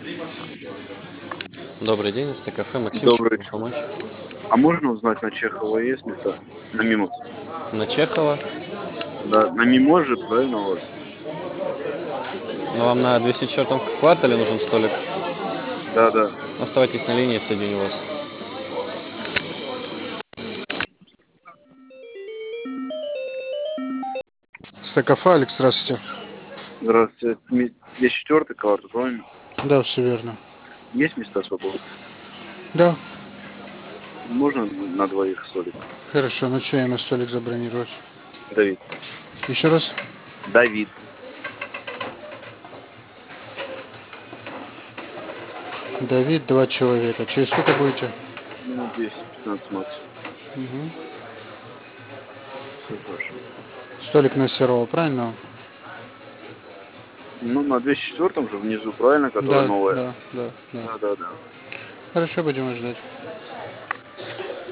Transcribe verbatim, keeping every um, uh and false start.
Добрый день, это кафе Максим, чем Добрый. могу помочь? А можно узнать, на Чехова есть место? На Мимоз. На Чехова, Да, на Мимозе, правильно у вас? но вам на двести четвёртом квартале нужен столик. Да, да. Оставайтесь на линии, соединю вас. Стакафа, Алекс, здравствуйте. Здравствуйте. Ми- двести четвёртый квартал, правильно? Да, все верно. Есть места свободные? Да, Можно на двоих столик? хорошо, на чай на столик забронировать. Давид. Еще раз. Давид. Давид, два человека. Через сколько будете? Минут десять пятнадцать максимум. Угу. Все хорошо. Столик на Серова, правильно? Ну, на двести четвёртом же внизу, правильно, которая Да, новая? да, да, да. Да, да, да. Хорошо, будем ждать.